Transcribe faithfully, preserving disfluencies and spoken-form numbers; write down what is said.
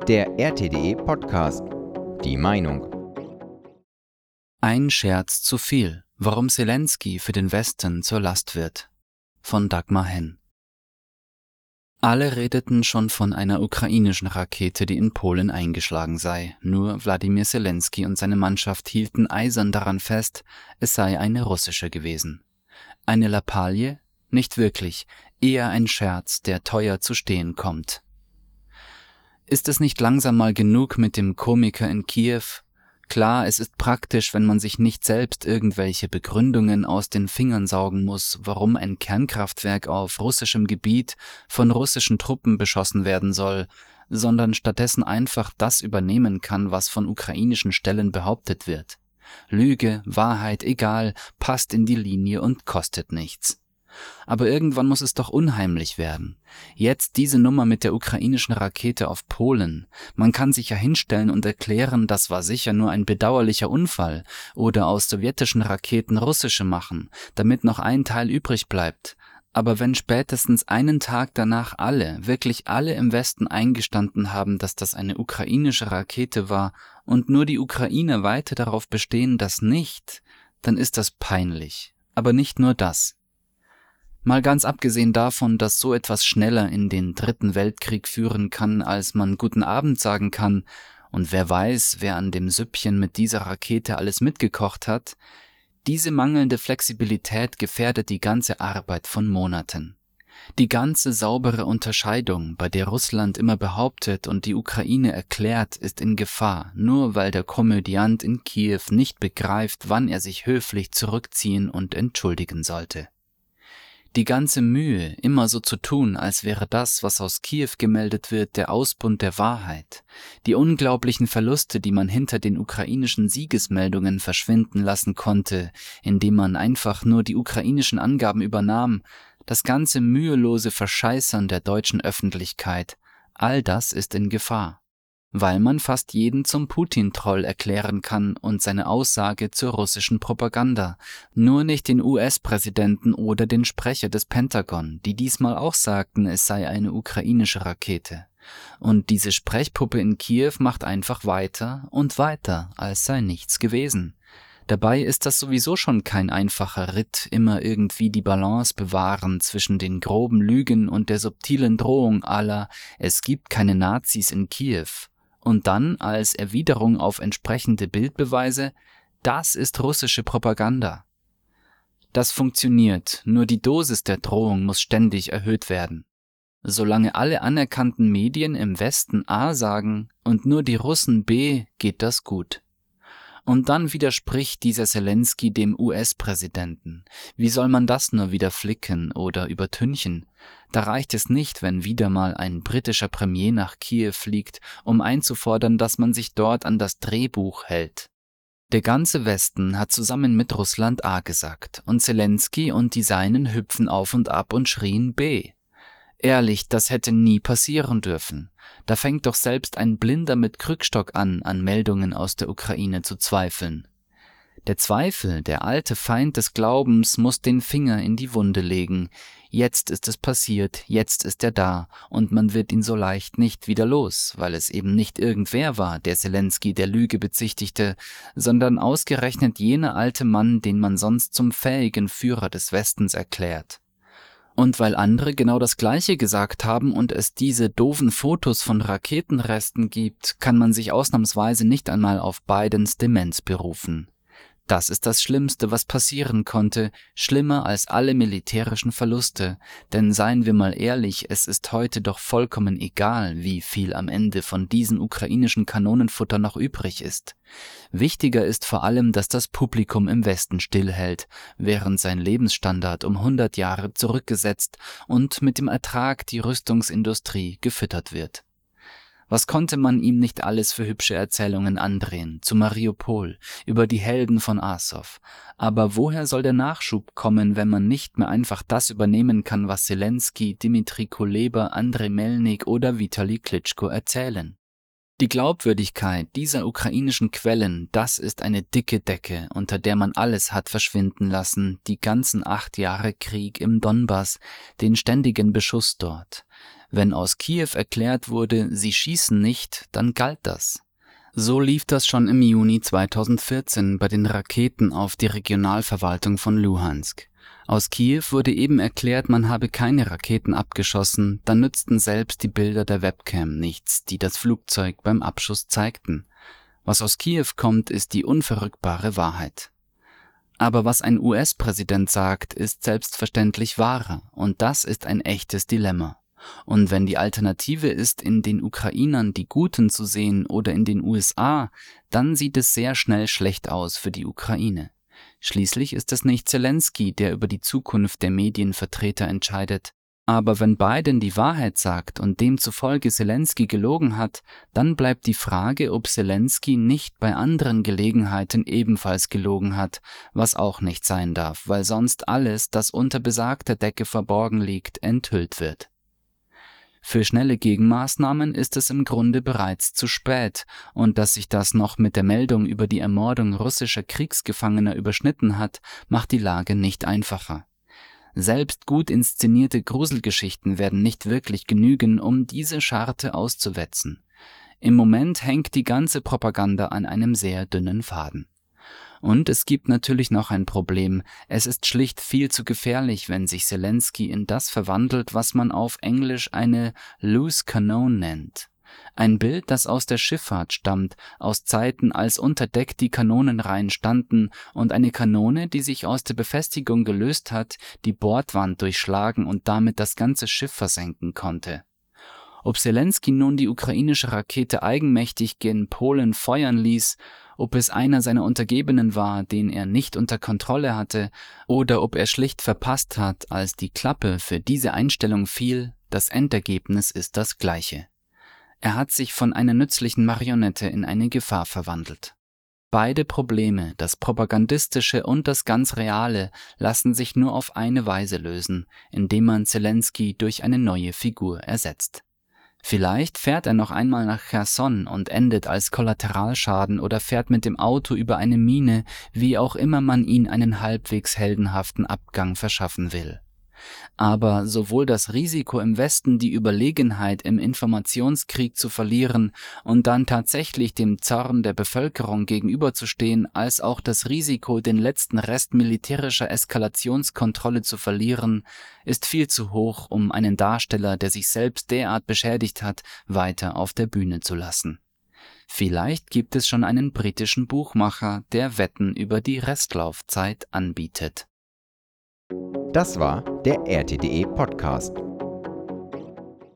Der R T D E Podcast. Die Meinung. Ein Scherz zu viel. Warum Zelensky für den Westen zur Last wird. Von Dagmar Henn. Alle redeten schon von einer ukrainischen Rakete, die in Polen eingeschlagen sei. Nur Wladimir Zelensky und seine Mannschaft hielten eisern daran fest, es sei eine russische gewesen. Eine Lappalie? Nicht wirklich, eher ein Scherz, der teuer zu stehen kommt. Ist es nicht langsam mal genug mit dem Komiker in Kiew? Klar, es ist praktisch, wenn man sich nicht selbst irgendwelche Begründungen aus den Fingern saugen muss, warum ein Kernkraftwerk auf russischem Gebiet von russischen Truppen beschossen werden soll, sondern stattdessen einfach das übernehmen kann, was von ukrainischen Stellen behauptet wird. Lüge, Wahrheit, egal, passt in die Linie und kostet nichts. Aber irgendwann muss es doch unheimlich werden. Jetzt diese Nummer mit der ukrainischen Rakete auf Polen. Man kann sich ja hinstellen und erklären, das war sicher nur ein bedauerlicher Unfall oder aus sowjetischen Raketen russische machen, damit noch ein Teil übrig bleibt. Aber wenn spätestens einen Tag danach alle, wirklich alle im Westen eingestanden haben, dass das eine ukrainische Rakete war und nur die Ukrainer weiter darauf bestehen, dass nicht, dann ist das peinlich. Aber nicht nur das. Mal ganz abgesehen davon, dass so etwas schneller in den Dritten Weltkrieg führen kann, als man Guten Abend sagen kann, und wer weiß, wer an dem Süppchen mit dieser Rakete alles mitgekocht hat, diese mangelnde Flexibilität gefährdet die ganze Arbeit von Monaten. Die ganze saubere Unterscheidung, bei der Russland immer behauptet und die Ukraine erklärt, ist in Gefahr, nur weil der Komödiant in Kiew nicht begreift, wann er sich höflich zurückziehen und entschuldigen sollte. Die ganze Mühe, immer so zu tun, als wäre das, was aus Kiew gemeldet wird, der Ausbund der Wahrheit. Die unglaublichen Verluste, die man hinter den ukrainischen Siegesmeldungen verschwinden lassen konnte, indem man einfach nur die ukrainischen Angaben übernahm, das ganze mühelose Verscheißern der deutschen Öffentlichkeit, all das ist in Gefahr. Weil man fast jeden zum Putin-Troll erklären kann und seine Aussage zur russischen Propaganda, nur nicht den U S-Präsidenten oder den Sprecher des Pentagon, die diesmal auch sagten, es sei eine ukrainische Rakete. Und diese Sprechpuppe in Kiew macht einfach weiter und weiter, als sei nichts gewesen. Dabei ist das sowieso schon kein einfacher Ritt, immer irgendwie die Balance bewahren zwischen den groben Lügen und der subtilen Drohung à la „Es gibt keine Nazis in Kiew“. Und dann als Erwiderung auf entsprechende Bildbeweise, das ist russische Propaganda. Das funktioniert, nur die Dosis der Drohung muss ständig erhöht werden. Solange alle anerkannten Medien im Westen A sagen und nur die Russen B, geht das gut. Und dann widerspricht dieser Zelensky dem U S-Präsidenten. Wie soll man das nur wieder flicken oder übertünchen? Da reicht es nicht, wenn wieder mal ein britischer Premier nach Kiew fliegt, um einzufordern, dass man sich dort an das Drehbuch hält. Der ganze Westen hat zusammen mit Russland A gesagt und Zelensky und die Seinen hüpfen auf und ab und schrien B. Ehrlich, das hätte nie passieren dürfen. Da fängt doch selbst ein Blinder mit Krückstock an, an Meldungen aus der Ukraine zu zweifeln. Der Zweifel, der alte Feind des Glaubens, muss den Finger in die Wunde legen. Jetzt ist es passiert, jetzt ist er da, und man wird ihn so leicht nicht wieder los, weil es eben nicht irgendwer war, der Zelensky der Lüge bezichtigte, sondern ausgerechnet jener alte Mann, den man sonst zum fähigen Führer des Westens erklärt. Und weil andere genau das Gleiche gesagt haben und es diese doofen Fotos von Raketenresten gibt, kann man sich ausnahmsweise nicht einmal auf Bidens Demenz berufen. Das ist das Schlimmste, was passieren konnte, schlimmer als alle militärischen Verluste, denn seien wir mal ehrlich, es ist heute doch vollkommen egal, wie viel am Ende von diesem ukrainischen Kanonenfutter noch übrig ist. Wichtiger ist vor allem, dass das Publikum im Westen stillhält, während sein Lebensstandard um hundert Jahre zurückgesetzt und mit dem Ertrag die Rüstungsindustrie gefüttert wird. Was konnte man ihm nicht alles für hübsche Erzählungen andrehen, zu Mariupol, über die Helden von Asow. Aber woher soll der Nachschub kommen, wenn man nicht mehr einfach das übernehmen kann, was Zelensky, Dmitri Kuleba, Andrei Melnik oder Vitali Klitschko erzählen? Die Glaubwürdigkeit dieser ukrainischen Quellen, das ist eine dicke Decke, unter der man alles hat verschwinden lassen, die ganzen acht Jahre Krieg im Donbass, den ständigen Beschuss dort. Wenn aus Kiew erklärt wurde, sie schießen nicht, dann galt das. So lief das schon im Juni zweitausendvierzehn bei den Raketen auf die Regionalverwaltung von Luhansk. Aus Kiew wurde eben erklärt, man habe keine Raketen abgeschossen, dann nützten selbst die Bilder der Webcam nichts, die das Flugzeug beim Abschuss zeigten. Was aus Kiew kommt, ist die unverrückbare Wahrheit. Aber was ein U S-Präsident sagt, ist selbstverständlich wahrer, und das ist ein echtes Dilemma. Und wenn die Alternative ist, in den Ukrainern die Guten zu sehen oder in den U S A, dann sieht es sehr schnell schlecht aus für die Ukraine. Schließlich ist es nicht Zelensky, der über die Zukunft der Medienvertreter entscheidet. Aber wenn Biden die Wahrheit sagt und demzufolge Zelensky gelogen hat, dann bleibt die Frage, ob Zelensky nicht bei anderen Gelegenheiten ebenfalls gelogen hat, was auch nicht sein darf, weil sonst alles, das unter besagter Decke verborgen liegt, enthüllt wird. Für schnelle Gegenmaßnahmen ist es im Grunde bereits zu spät, und dass sich das noch mit der Meldung über die Ermordung russischer Kriegsgefangener überschnitten hat, macht die Lage nicht einfacher. Selbst gut inszenierte Gruselgeschichten werden nicht wirklich genügen, um diese Scharte auszuwetzen. Im Moment hängt die ganze Propaganda an einem sehr dünnen Faden. Und es gibt natürlich noch ein Problem. Es ist schlicht viel zu gefährlich, wenn sich Zelensky in das verwandelt, was man auf Englisch eine loose cannon nennt. Ein Bild, das aus der Schifffahrt stammt, aus Zeiten, als unter Deck die Kanonenreihen standen und eine Kanone, die sich aus der Befestigung gelöst hat, die Bordwand durchschlagen und damit das ganze Schiff versenken konnte. Ob Zelensky nun die ukrainische Rakete eigenmächtig gen Polen feuern ließ, ob es einer seiner Untergebenen war, den er nicht unter Kontrolle hatte, oder ob er schlicht verpasst hat, als die Klappe für diese Einstellung fiel, das Endergebnis ist das gleiche. Er hat sich von einer nützlichen Marionette in eine Gefahr verwandelt. Beide Probleme, das Propagandistische und das ganz Reale, lassen sich nur auf eine Weise lösen, indem man Zelensky durch eine neue Figur ersetzt. Vielleicht fährt er noch einmal nach Cherson und endet als Kollateralschaden oder fährt mit dem Auto über eine Mine, wie auch immer man ihn einen halbwegs heldenhaften Abgang verschaffen will. Aber sowohl das Risiko im Westen, die Überlegenheit im Informationskrieg zu verlieren und dann tatsächlich dem Zorn der Bevölkerung gegenüberzustehen, als auch das Risiko, den letzten Rest militärischer Eskalationskontrolle zu verlieren, ist viel zu hoch, um einen Darsteller, der sich selbst derart beschädigt hat, weiter auf der Bühne zu lassen. Vielleicht gibt es schon einen britischen Buchmacher, der Wetten über die Restlaufzeit anbietet. Das war der R T D E Podcast.